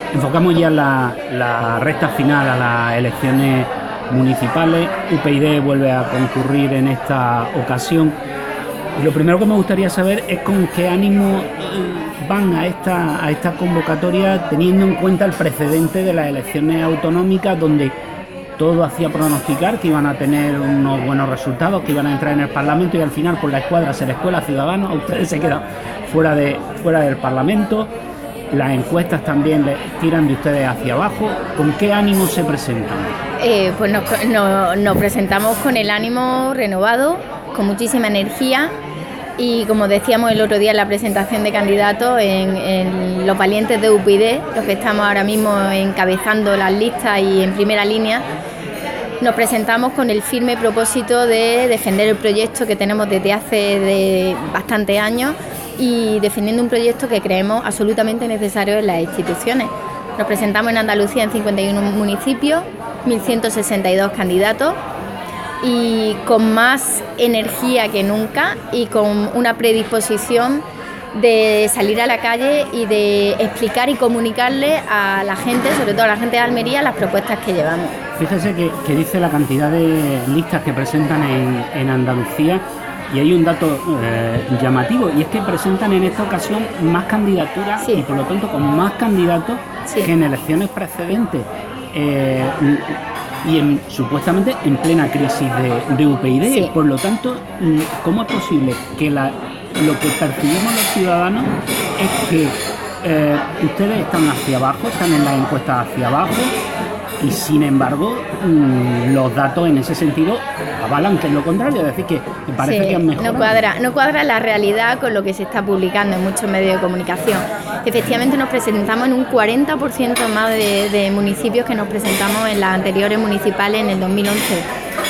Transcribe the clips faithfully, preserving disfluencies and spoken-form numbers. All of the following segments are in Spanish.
enfocamos ya la, la recta final a las elecciones municipales. U P y D vuelve a concurrir en esta ocasión. Y lo primero que me gustaría saber es con qué ánimo van a esta, a esta convocatoria, teniendo en cuenta el precedente de las elecciones autonómicas, donde todo hacía pronosticar que iban a tener unos buenos resultados, que iban a entrar en el Parlamento, y al final por la escuadra se les cuela Ciudadanos, a ustedes se quedan fuera, de, fuera del Parlamento. Las encuestas también les tiran de ustedes hacia abajo. ¿Con qué ánimo se presentan? Eh, pues nos, nos, nos presentamos con el ánimo renovado, con muchísima energía, y como decíamos el otro día en la presentación de candidatos, en, en los valientes de U P y D, los que estamos ahora mismo encabezando las listas y en primera línea, nos presentamos con el firme propósito de defender el proyecto que tenemos desde hace de bastantes años, y defendiendo un proyecto que creemos absolutamente necesario en las instituciones. Nos presentamos en Andalucía en cincuenta y uno municipios, mil ciento sesenta y dos candidatos, y con más energía que nunca y con una predisposición de salir a la calle y de explicar y comunicarle a la gente, sobre todo a la gente de Almería, las propuestas que llevamos. Fíjese que, que dice la cantidad de listas que presentan en, en Andalucía, y hay un dato eh, llamativo, y es que presentan en esta ocasión más candidaturas, sí, y por lo tanto con más candidatos, sí, que en elecciones precedentes. Eh, y en, supuestamente en plena crisis de, de U P y D, sí. Por lo tanto, ¿cómo es posible que la, lo que percibimos los ciudadanos es que eh, ustedes están hacia abajo, están en las encuestas hacia abajo, y sin embargo mmm, los datos en ese sentido avalan que es lo contrario, es decir, que parece sí, que han mejorado? No cuadra, no cuadra la realidad con lo que se está publicando en muchos medios de comunicación. Efectivamente nos presentamos en un cuarenta por ciento más de, de municipios que nos presentamos en las anteriores municipales en el dos mil once.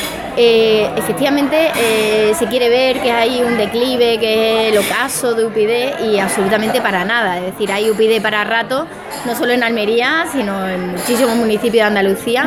Eh, efectivamente eh, se quiere ver que hay un declive, que es el ocaso de U P y D, y absolutamente para nada. Es decir, hay U P y D para rato, no solo en Almería, sino en muchísimos municipios de Andalucía.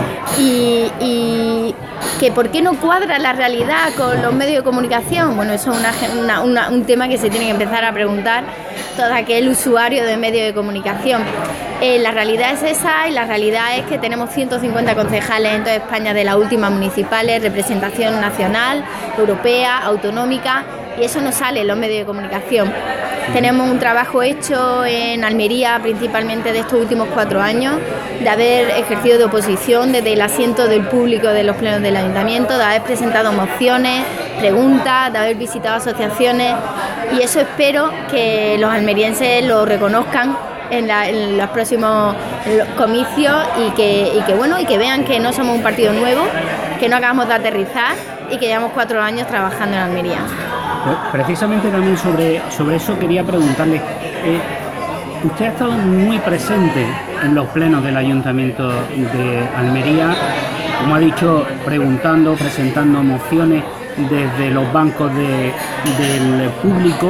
Y, y que ¿por qué no cuadra la realidad con los medios de comunicación? Bueno, eso es una, una, una, un tema que se tiene que empezar a preguntar todo aquel usuario de medios de comunicación. Eh, la realidad es esa, y la realidad es que tenemos ciento cincuenta concejales en toda España de las últimas municipales, representación nacional, europea, autonómica, y eso no sale en los medios de comunicación. Tenemos un trabajo hecho en Almería, principalmente de estos últimos cuatro años, de haber ejercido de oposición desde el asiento del público de los plenos del ayuntamiento, de haber presentado mociones, preguntas, de haber visitado asociaciones, y eso espero que los almerienses lo reconozcan en, la, en los próximos comicios, y que, y que bueno y que vean que no somos un partido nuevo, que no acabamos de aterrizar y que llevamos cuatro años trabajando en Almería. Pues precisamente también sobre, sobre eso quería preguntarle, eh, usted ha estado muy presente en los plenos del Ayuntamiento de Almería, como ha dicho, preguntando, presentando mociones desde los bancos de, del público,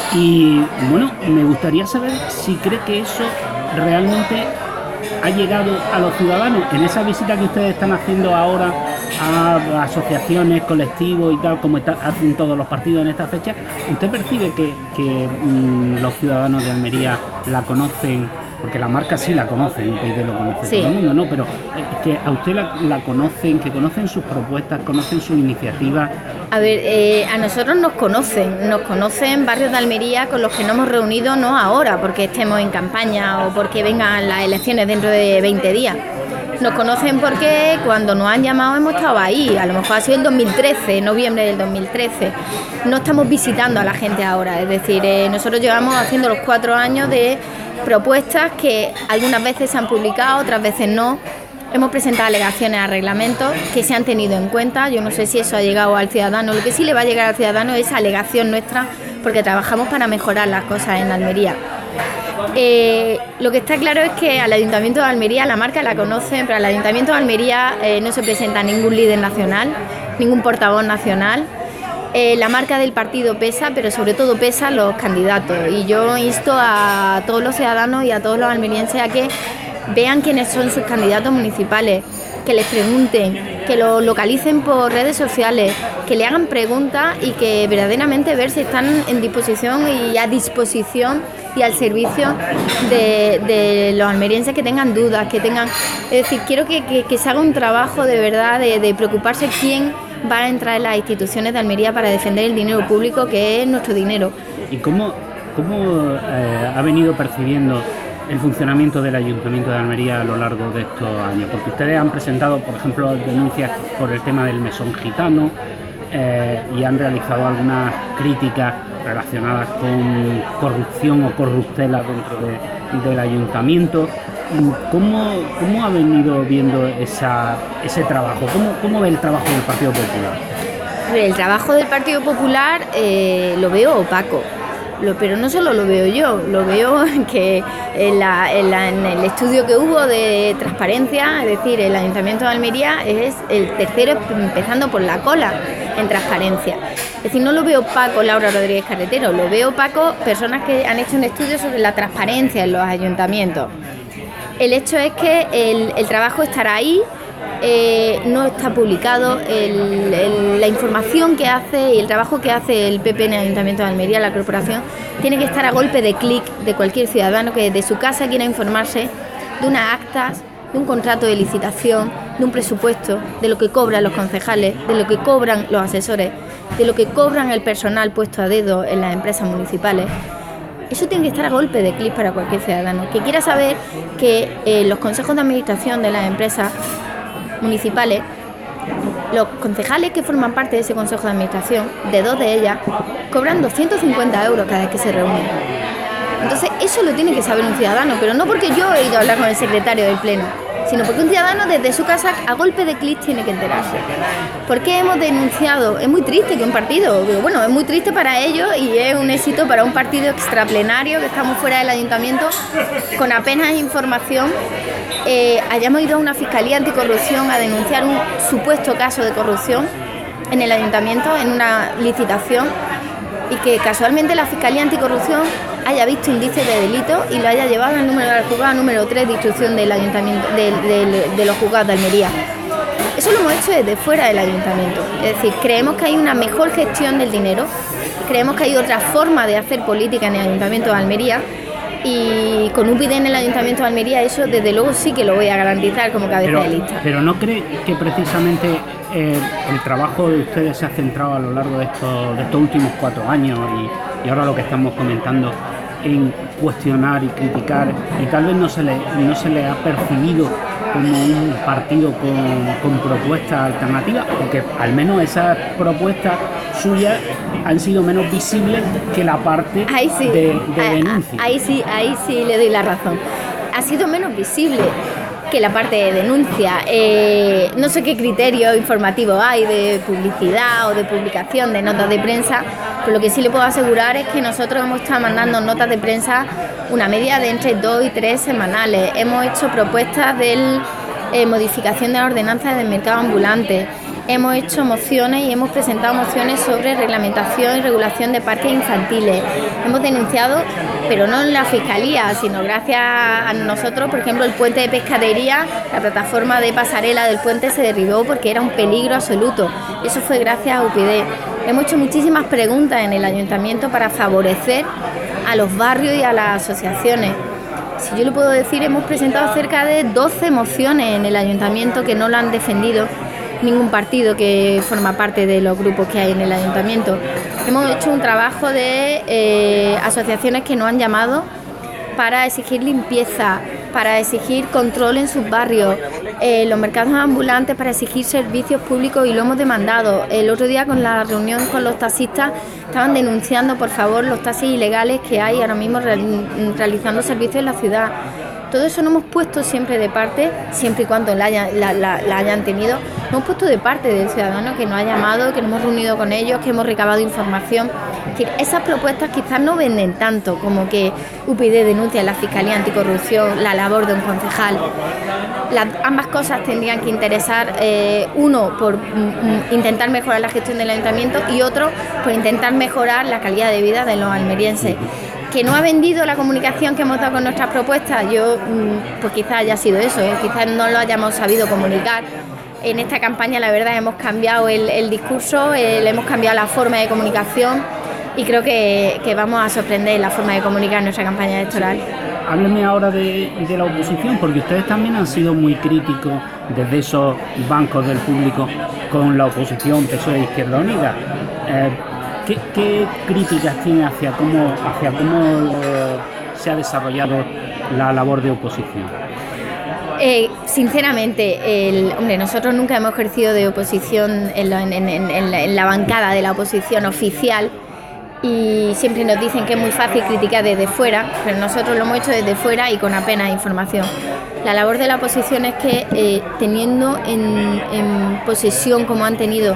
y bueno, me gustaría saber si cree que eso realmente ha llegado a los ciudadanos en esa visita que ustedes están haciendo ahora a asociaciones, colectivos y tal, como está, hacen todos los partidos en esta fecha. ¿Usted percibe que, que mmm, los ciudadanos de Almería la conocen? Porque la marca sí la conocen, U P y D lo conoce, sí, todo el mundo, ¿no? Pero es que a usted la, la conocen, que conocen sus propuestas, conocen sus iniciativas. A ver, eh, a nosotros nos conocen, nos conocen barrios de Almería con los que no hemos reunido, no ahora porque estemos en campaña o porque vengan las elecciones dentro de veinte días. Nos conocen porque cuando nos han llamado hemos estado ahí, a lo mejor ha sido el dos mil trece, noviembre del dos mil trece. No estamos visitando a la gente ahora, es decir, eh, nosotros llevamos haciendo los cuatro años de propuestas que algunas veces se han publicado, otras veces no. Hemos presentado alegaciones a reglamentos que se han tenido en cuenta. Yo no sé si eso ha llegado al ciudadano. Lo que sí le va a llegar al ciudadano es esa alegación nuestra, porque trabajamos para mejorar las cosas en Almería. Eh, lo que está claro es que al Ayuntamiento de Almería, la marca la conocen, pero al Ayuntamiento de Almería eh, no se presenta ningún líder nacional, ningún portavoz nacional. Eh, la marca del partido pesa, pero sobre todo pesan los candidatos, y yo insto a todos los ciudadanos y a todos los almerienses a que vean quiénes son sus candidatos municipales, que les pregunten que lo localicen por redes sociales, que le hagan preguntas y que verdaderamente ver si están en disposición y a disposición y al servicio de, de los almerienses que tengan dudas, que tengan... Es decir, quiero que, que, que se haga un trabajo de verdad de, de preocuparse quién va a entrar en las instituciones de Almería para defender el dinero público, que es nuestro dinero. ¿Y cómo, cómo eh, ha venido percibiendo el funcionamiento del Ayuntamiento de Almería a lo largo de estos años? Porque ustedes han presentado, por ejemplo, denuncias por el tema del mesón gitano eh, y han realizado algunas críticas relacionadas con corrupción o corruptela dentro de, del Ayuntamiento. ¿Cómo, cómo ha venido viendo esa, ese trabajo? ¿Cómo, ¿Cómo ve el trabajo del Partido Popular? El trabajo del Partido Popular eh, lo veo opaco. Lo, pero no solo lo veo yo, lo veo que en, la, en, la, en el estudio que hubo de transparencia, es decir, el Ayuntamiento de Almería es el tercero empezando por la cola en transparencia. Es decir, no lo veo opaco Laura Rodríguez Carretero, lo veo opaco personas que han hecho un estudio sobre la transparencia en los ayuntamientos. El hecho es que el, el trabajo estará ahí. Eh, no está publicado el, el, la información que hace y el trabajo que hace el P P en el Ayuntamiento de Almería, la corporación, tiene que estar a golpe de clic de cualquier ciudadano que desde su casa quiera informarse de unas actas, de un contrato de licitación, de un presupuesto, de lo que cobran los concejales, de lo que cobran los asesores, de lo que cobran el personal puesto a dedo en las empresas municipales. Eso tiene que estar a golpe de clic para cualquier ciudadano que quiera saber que eh, los consejos de administración de las empresas municipales, los concejales que forman parte de ese consejo de administración, de dos de ellas, cobran doscientos cincuenta euros cada vez que se reúnen. Entonces eso lo tiene que saber un ciudadano, pero no porque yo he ido a hablar con el secretario del pleno, sino porque un ciudadano desde su casa a golpe de clic tiene que enterarse. ¿Por qué hemos denunciado? Es muy triste que un partido, bueno, es muy triste para ellos y es un éxito para un partido extraplenario que estamos fuera del ayuntamiento con apenas información. Eh, hayamos ido a una fiscalía anticorrupción a denunciar un supuesto caso de corrupción en el ayuntamiento, en una licitación, y que casualmente la fiscalía anticorrupción haya visto indicios de delito y lo haya llevado al número al juzgado número tres de instrucción del ayuntamiento de, de, de los juzgados de Almería. Eso lo hemos hecho desde fuera del ayuntamiento. Es decir, creemos que hay una mejor gestión del dinero, creemos que hay otra forma de hacer política en el ayuntamiento de Almería. Y con U P yD en el Ayuntamiento de Almería eso desde luego sí que lo voy a garantizar como cabeza pero, de lista. Pero ¿no cree que precisamente eh, el trabajo de ustedes se ha centrado a lo largo de estos, de estos últimos cuatro años y, y ahora lo que estamos comentando en cuestionar y criticar, y tal vez no se le, no se le ha percibido como un partido con, con propuestas alternativas, porque al menos esas propuestas suyas han sido menos visibles que la parte ahí sí, de, de ahí, denuncia? Ahí sí, ahí sí le doy la razón. Ha sido menos visible que la parte de denuncia. Eh, no sé qué criterio informativo hay de publicidad o de publicación de notas de prensa, pero lo que sí le puedo asegurar es que nosotros hemos estado mandando notas de prensa una media de entre dos y tres semanales. Hemos hecho propuestas de eh, modificación de la ordenanza del mercado ambulante. Hemos hecho mociones y hemos presentado mociones sobre reglamentación y regulación de parques infantiles. Hemos denunciado, pero no en la Fiscalía, sino gracias a nosotros, por ejemplo, el puente de pescadería, la plataforma de pasarela del puente se derribó porque era un peligro absoluto. Eso fue gracias a U P yD. Hemos hecho muchísimas preguntas en el ayuntamiento para favorecer a los barrios y a las asociaciones. Si yo lo puedo decir, hemos presentado cerca de doce mociones en el ayuntamiento que no lo han defendido ningún partido que forma parte de los grupos que hay en el ayuntamiento. Hemos hecho un trabajo de eh, asociaciones que nos han llamado para exigir limpieza, para exigir control en sus barrios, eh, los mercados ambulantes para exigir servicios públicos, y lo hemos demandado. El otro día con la reunión con los taxistas estaban denunciando por favor los taxis ilegales que hay ahora mismo realizando servicios en la ciudad. Todo eso lo hemos puesto siempre de parte, siempre y cuando la, haya, la, la, la hayan tenido, lo hemos puesto de parte del ciudadano que nos ha llamado, que nos hemos reunido con ellos, que hemos recabado información. Es decir, esas propuestas quizás no venden tanto como que U P yD denuncia en la Fiscalía Anticorrupción la labor de un concejal. Las, ambas cosas tendrían que interesar, eh, uno por mm, intentar mejorar la gestión del ayuntamiento y otro por intentar mejorar la calidad de vida de los almerienses. Que no ha vendido la comunicación que hemos dado con nuestras propuestas, yo pues quizás haya sido eso, ¿eh? Quizás no lo hayamos sabido comunicar En esta campaña, la verdad, hemos cambiado el, el discurso, eh, le hemos cambiado la forma de comunicación y creo que, que vamos a sorprender la forma de comunicar nuestra campaña electoral. Hábleme ahora de, de la oposición, porque ustedes también han sido muy críticos desde esos bancos del público con la oposición P S O E e Izquierda Unida. Eh, ¿qué, ¿Qué críticas tiene hacia cómo, hacia cómo eh, se ha desarrollado la labor de oposición? Eh, sinceramente, el, hombre, nosotros nunca hemos ejercido de oposición en, lo, en, en, en, la, en la bancada de la oposición oficial y siempre nos dicen que es muy fácil criticar desde fuera, pero nosotros lo hemos hecho desde fuera y con apenas información. La labor de la oposición es que eh, teniendo en, en posesión como han tenido,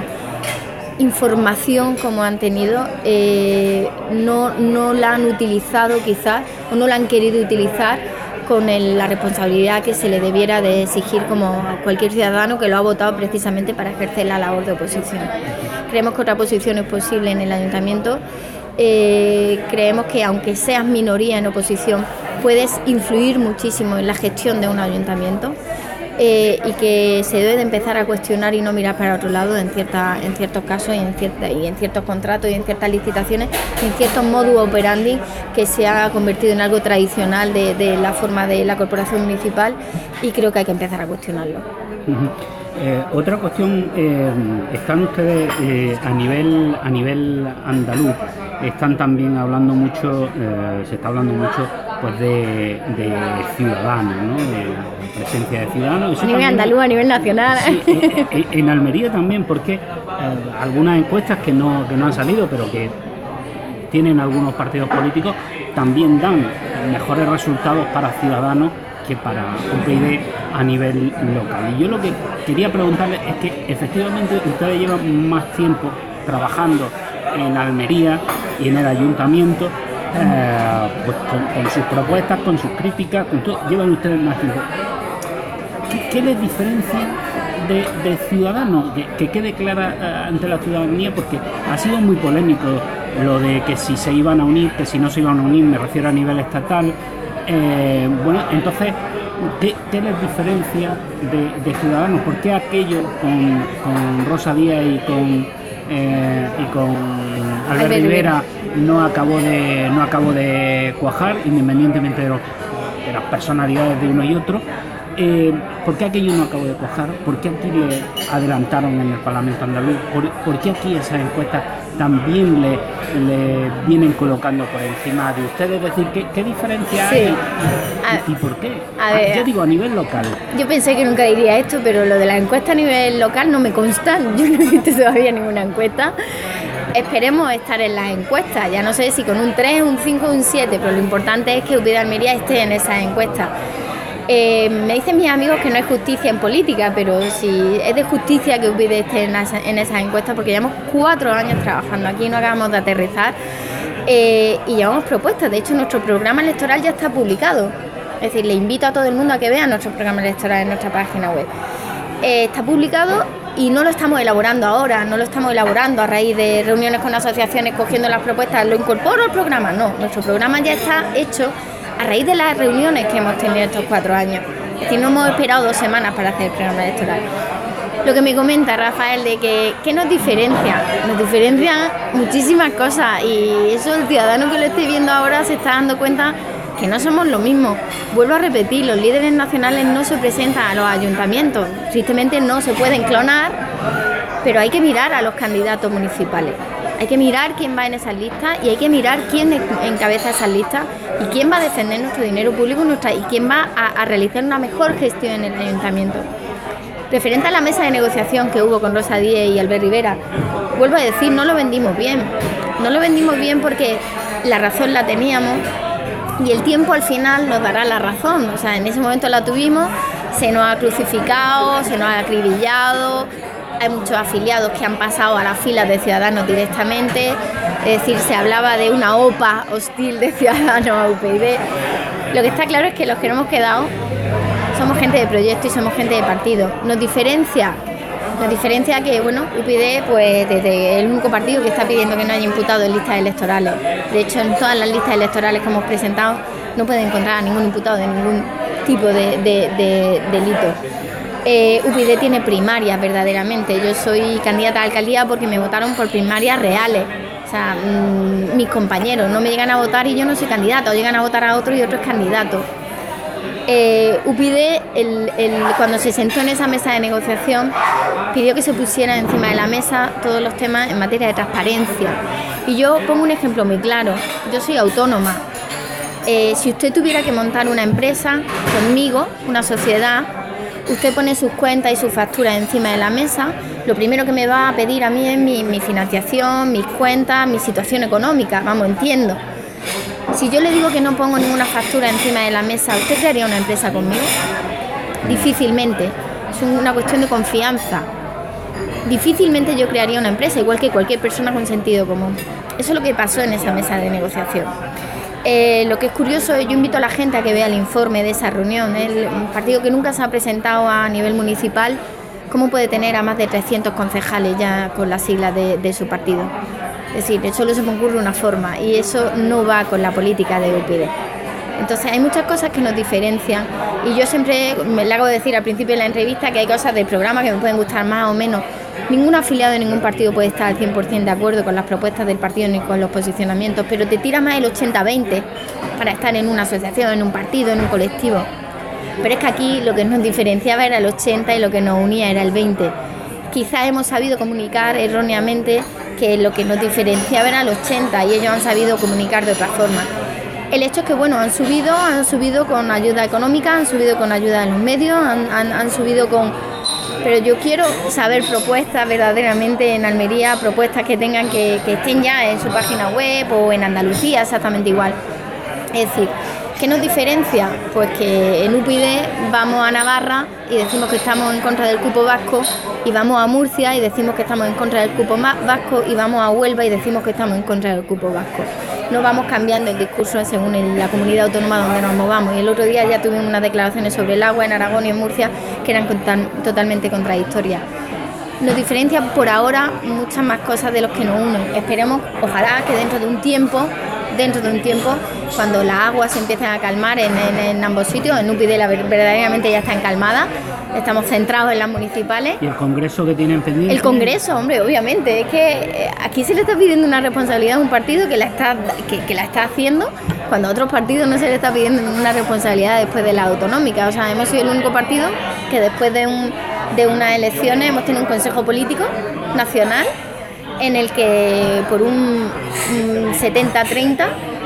información como han tenido, eh, no, no la han utilizado quizás o no la han querido utilizar con el, la responsabilidad que se le debiera de exigir como a cualquier ciudadano que lo ha votado precisamente para ejercer la labor de oposición. Creemos que otra posición es posible en el ayuntamiento. Eh, creemos que aunque seas minoría en oposición puedes influir muchísimo en la gestión de un ayuntamiento eh, y que se debe de empezar a cuestionar y no mirar para otro lado en, cierta, en ciertos casos y en, cierta, y en ciertos contratos y en ciertas licitaciones y en ciertos modus operandi que se ha convertido en algo tradicional de, de la forma de la corporación municipal y creo que hay que empezar a cuestionarlo. Uh-huh. Eh, otra cuestión, eh, están ustedes eh, a nivel a nivel andaluz, están también hablando mucho, eh, se está hablando mucho pues de, de ciudadanos, ¿no? De presencia de ciudadanos. A nivel andaluz, a nivel nacional. Sí, eh, eh, en Almería también, porque eh, algunas encuestas que no, que no han salido, pero que tienen algunos partidos políticos, también dan mejores resultados para ciudadanos que para U P YD a nivel local. Y yo lo que quería preguntarle es que efectivamente ustedes llevan más tiempo trabajando en Almería y en el ayuntamiento, eh, pues con, con sus propuestas, con sus críticas, con todo, llevan ustedes más tiempo. ¿Qué, qué les diferencia de, de Ciudadanos? Que, que quede clara eh, ante la ciudadanía, porque ha sido muy polémico lo de que si se iban a unir, que si no se iban a unir, me refiero a nivel estatal. Eh, bueno, entonces, ¿qué, qué les diferencia de, de Ciudadanos? ¿Por qué aquello con, con Rosa Díez y con eh, y con Albert Rivera no acabó de no acabó de cuajar, independientemente de, los, de las personalidades de uno y otro? Eh, ¿Por qué aquello no acabó de cuajar? ¿Por qué aquí le adelantaron en el Parlamento andaluz? ¿Por, por qué aquí esas encuestas también le, le vienen colocando por encima de ustedes? Es decir, ¿qué, qué diferencia sí. hay? ¿Y, y, y por qué? A ver, yo digo a nivel local. Yo pensé que nunca diría esto, pero lo de la encuesta a nivel local no me consta. Yo no he visto todavía ninguna encuesta. Esperemos estar en las encuestas. Ya no sé si con un tres, un cinco o un siete, pero lo importante es que U P YD Almería esté en esas encuestas. Eh, me dicen mis amigos que no es justicia en política, pero sí es de justicia que U P YD esté en, esa, en esas encuestas, porque llevamos cuatro años trabajando aquí, no acabamos de aterrizar eh, y llevamos propuestas. De hecho, nuestro programa electoral ya está publicado. Es decir, le invito a todo el mundo a que vea nuestro programa electoral en nuestra página web. Eh, está publicado y no lo estamos elaborando ahora, no lo estamos elaborando a raíz de reuniones con asociaciones, cogiendo las propuestas, lo incorporo al programa. No, nuestro programa ya está hecho a raíz de las reuniones que hemos tenido estos cuatro años. Es decir, no hemos esperado dos semanas para hacer el programa electoral. Lo que me comenta Rafael de que, ¿qué nos diferencia? Nos diferencian muchísimas cosas y eso el ciudadano que lo esté viendo ahora se está dando cuenta que no somos lo mismo. Vuelvo a repetir, los líderes nacionales no se presentan a los ayuntamientos, tristemente no se pueden clonar, pero hay que mirar a los candidatos municipales. Hay que mirar quién va en esas listas y hay que mirar quién encabeza esas listas y quién va a defender nuestro dinero público nuestra, y quién va a, a realizar una mejor gestión en el ayuntamiento. Referente a la mesa de negociación que hubo con Rosa Díez y Albert Rivera, vuelvo a decir, no lo vendimos bien. No lo vendimos bien porque la razón la teníamos y el tiempo al final nos dará la razón. O sea, en ese momento la tuvimos, se nos ha crucificado, se nos ha acribillado. Hay muchos afiliados que han pasado a las filas de Ciudadanos directamente, es decir, se hablaba de una OPA hostil de Ciudadanos a U P YD. Lo que está claro es que los que no hemos quedado somos gente de proyecto y somos gente de partido. Nos diferencia, nos diferencia que, bueno, U P YD, pues desde el único partido que está pidiendo que no haya imputado en listas electorales. De hecho, en todas las listas electorales que hemos presentado no pueden encontrar a ningún imputado de ningún tipo de, de, de delito. Eh, U P yD tiene primarias, verdaderamente. Yo soy candidata a la alcaldía porque me votaron por primarias reales. O sea, mmm, mis compañeros no me llegan a votar y yo no soy candidata, o llegan a votar a otro y otro es candidato. Eh, U P yD, el, el, cuando se sentó en esa mesa de negociación, pidió que se pusiera encima de la mesa todos los temas en materia de transparencia. Y yo pongo un ejemplo muy claro. Yo soy autónoma. Eh, si usted tuviera que montar una empresa conmigo, una sociedad, usted pone sus cuentas y sus facturas encima de la mesa, lo primero que me va a pedir a mí es mi, mi financiación, mis cuentas, mi situación económica. Vamos, entiendo. Si yo le digo que no pongo ninguna factura encima de la mesa, ¿usted crearía una empresa conmigo? Difícilmente. Es una cuestión de confianza. Difícilmente yo crearía una empresa, igual que cualquier persona con sentido común. Eso es lo que pasó en esa mesa de negociación. Eh, lo que es curioso, yo invito a la gente a que vea el informe de esa reunión. El, un partido que nunca se ha presentado a nivel municipal, ¿cómo puede tener a más de trescientos concejales ya con las siglas de, de su partido? Es decir, solo se me ocurre una forma y eso no va con la política de U P yD. Entonces hay muchas cosas que nos diferencian y yo siempre me le hago decir al principio de la entrevista que hay cosas del programa que me pueden gustar más o menos. Ningún afiliado de ningún partido puede estar al cien por ciento de acuerdo con las propuestas del partido ni con los posicionamientos, pero te tira más el ochenta veinte para estar en una asociación, en un partido, en un colectivo. Pero es que aquí lo que nos diferenciaba era el ochenta y lo que nos unía era el veinte. Quizás hemos sabido comunicar erróneamente que lo que nos diferenciaba era el ochenta y ellos han sabido comunicar de otra forma. El hecho es que, bueno, han subido, han subido con ayuda económica, han subido con ayuda de los medios, han, han, han subido con... Pero yo quiero saber propuestas verdaderamente en Almería, propuestas que tengan que, que estén ya en su página web o en Andalucía exactamente igual. Es decir, ¿qué nos diferencia? Pues que en U P yD vamos a Navarra y decimos que estamos en contra del cupo vasco, y vamos a Murcia y decimos que estamos en contra del cupo vasco, y vamos a Huelva y decimos que estamos en contra del cupo vasco. No vamos cambiando el discurso según el, la comunidad autónoma donde nos movamos. Y el otro día ya tuvimos unas declaraciones sobre el agua en Aragón y en Murcia que eran total, totalmente contradictorias. Nos diferencian por ahora muchas más cosas de los que nos unen. Esperemos, ojalá, que dentro de un tiempo, dentro de un tiempo, cuando las aguas se empiecen a calmar en, en, en ambos sitios, en U P yD la verdaderamente ya está encalmada, estamos centrados en las municipales. ¿Y el Congreso que tienen pendiente? El Congreso, hombre, obviamente, es que aquí se le está pidiendo una responsabilidad a un partido que la está, que, que la está haciendo, cuando a otros partidos no se le está pidiendo ninguna responsabilidad después de la autonómica. O sea, hemos sido el único partido que después de, un, de unas elecciones hemos tenido un consejo político nacional en el que por un, un setenta treinta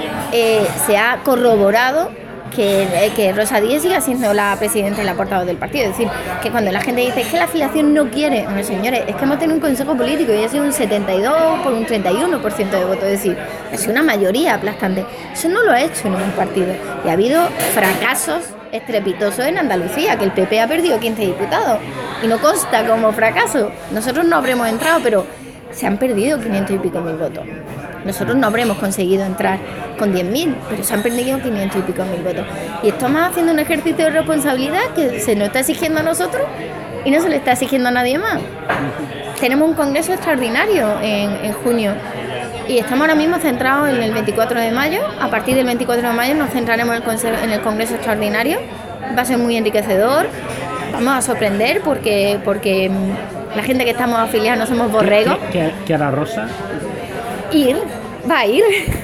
eh, se ha corroborado que, que Rosa Díez siga siendo la presidenta y la portavoz del partido. Es decir, que cuando la gente dice que la afiliación no quiere, bueno, señores, es que hemos tenido un consejo político y ha sido un setenta y dos por un treinta y uno por ciento de votos. Es decir, es una mayoría aplastante. Eso no lo ha hecho ningún partido. Y ha habido fracasos estrepitosos en Andalucía, que el P P ha perdido quince diputados y no consta como fracaso. Nosotros no habremos entrado, pero se han perdido quinientos y pico mil votos. Nosotros no habremos conseguido entrar con diez mil, pero se han perdido quinientos y pico mil votos. Y estamos haciendo un ejercicio de responsabilidad que se nos está exigiendo a nosotros y no se le está exigiendo a nadie más. Tenemos un congreso extraordinario en, en junio y estamos ahora mismo centrados en el veinticuatro de mayo. A partir del veinticuatro de mayo nos centraremos en el, conse- en el congreso extraordinario. Va a ser muy enriquecedor. Vamos a sorprender porque, porque la gente que estamos afiliados no somos borregos. ¿Qué, qué, qué hará Rosa? Ir, va a ir.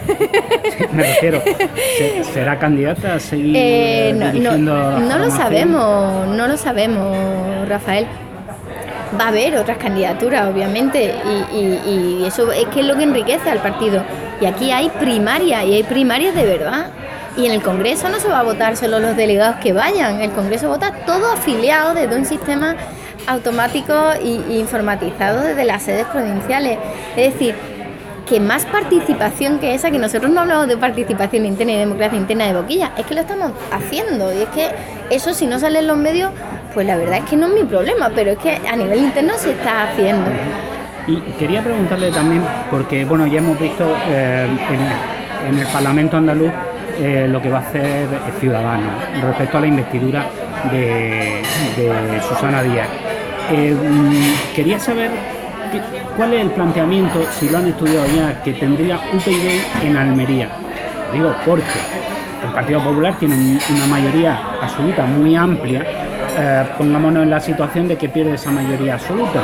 Me refiero, ¿será candidata a seguir eh, no, dirigiendo no, la no lo formación? sabemos, no lo sabemos, Rafael. Va a haber otras candidaturas, obviamente, y, y, y eso es que es lo que enriquece al partido. Y aquí hay primarias, y hay primarias de verdad. Y en el Congreso no se va a votar solo los delegados que vayan, el Congreso vota todo afiliado desde un sistema automático e informatizado desde las sedes provinciales. Es decir, que más participación que esa, que nosotros no hablamos de participación interna y democracia interna de boquilla, es que lo estamos haciendo, y es que eso, si no sale en los medios, pues la verdad es que no es mi problema, pero es que a nivel interno se está haciendo. Y quería preguntarle también, porque bueno, ya hemos visto eh, en, en el Parlamento andaluz eh, lo que va a hacer Ciudadanos respecto a la investidura de, de Susana Díaz. Eh, quería saber ¿cuál es el planteamiento, si lo han estudiado ya, que tendría U P yD en Almería? Digo, porque el Partido Popular tiene una mayoría absoluta muy amplia eh, pongámonos en la situación de que pierde esa mayoría absoluta.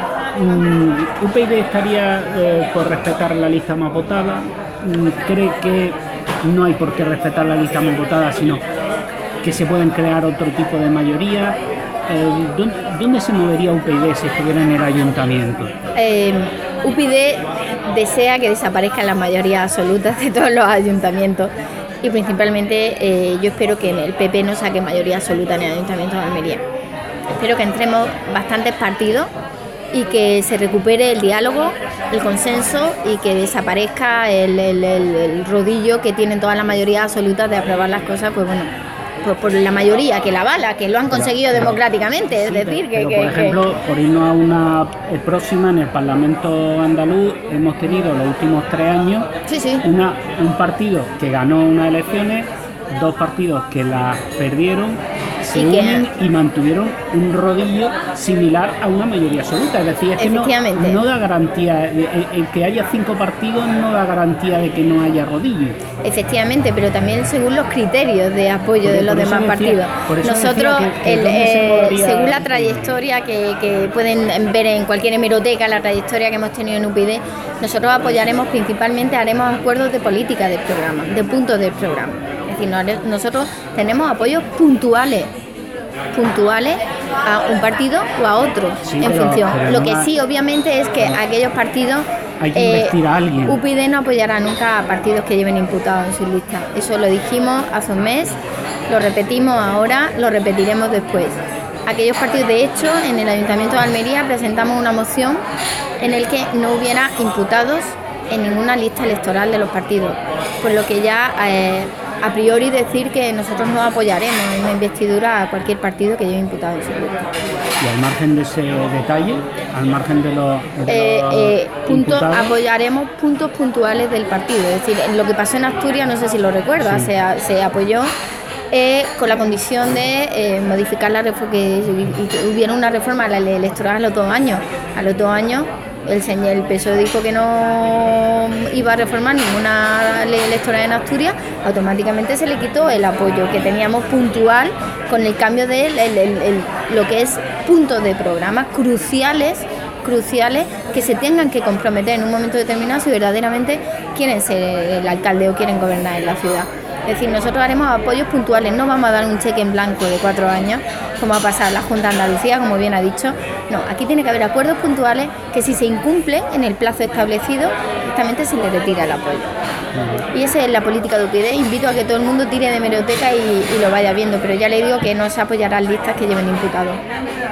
Mm, ¿U P YD estaría eh, por respetar la lista más votada? Mm, ¿Cree que no hay por qué respetar la lista más votada, sino que se pueden crear otro tipo de mayoría? Eh, ¿dónde, ¿Dónde se movería U P YD si estuviera en el ayuntamiento? Eh, U P YD desea que desaparezcan las mayorías absolutas de todos los ayuntamientos y principalmente eh, yo espero que el P P no saque mayoría absoluta en el Ayuntamiento de Almería. Espero que entremos bastantes partidos y que se recupere el diálogo, el consenso y que desaparezca el, el, el, el rodillo que tienen todas las mayorías absolutas de aprobar las cosas, pues bueno, por, por la mayoría que la avala, que lo han conseguido pero, democráticamente, es sí, decir, pero, que, pero, que... Por ejemplo, que... por irnos a una próxima, en el Parlamento andaluz hemos tenido los últimos tres años sí, sí. Una, un partido que ganó unas elecciones, dos partidos que las perdieron, se unen y mantuvieron un rodillo similar a una mayoría absoluta. Es decir, es que no, no da garantía, el, el que haya cinco partidos no da garantía de que no haya rodillo. Efectivamente, pero también según los criterios de apoyo por, de los demás decía, partidos. Nosotros, que, que el, eh, podría... según la trayectoria que, que pueden ver en cualquier hemeroteca, la trayectoria que hemos tenido en U P YD, nosotros apoyaremos principalmente, haremos acuerdos de política del programa, de puntos del programa. Nosotros tenemos apoyos puntuales puntuales a un partido o a otro sí, en pero, función. Pero Lo no que ha... sí, obviamente, es que no. aquellos partidos hay que eh, investir a alguien. U P YD no apoyará nunca a partidos que lleven imputados en su lista. Eso lo dijimos hace un mes, lo repetimos ahora, lo repetiremos después. Aquellos partidos, de hecho, en el Ayuntamiento de Almería presentamos una moción en el que no hubiera imputados en ninguna lista electoral de los partidos, por lo que ya eh, a priori decir que nosotros no apoyaremos en una investidura a cualquier partido que lleve imputado en su lista. Y al margen de ese detalle, al margen de los, de eh, los eh, puntos, apoyaremos puntos puntuales del partido. Es decir, lo que pasó en Asturias, no sé si lo recuerdas, sí. se, se apoyó eh, con la condición de eh, modificar la reforma, que, que hubiera una reforma a la ley electoral a los dos años. A los dos años el, señor, el P S O E dijo que no iba a reformar ninguna ley electoral en Asturias, automáticamente se le quitó el apoyo que teníamos puntual con el cambio de el, el, el, el, lo que es puntos de programas cruciales cruciales que se tengan que comprometer en un momento determinado si verdaderamente quieren ser el alcalde o quieren gobernar en la ciudad. Es decir, nosotros haremos apoyos puntuales, no vamos a dar un cheque en blanco de cuatro años, como ha pasado en la Junta de Andalucía, como bien ha dicho. No, aquí tiene que haber acuerdos puntuales que si se incumplen en el plazo establecido, justamente se le retira el apoyo. Y esa es la política de U P YD. Invito a que todo el mundo tire de hemeroteca y, y lo vaya viendo, pero ya le digo que no se apoyarán listas que lleven imputados.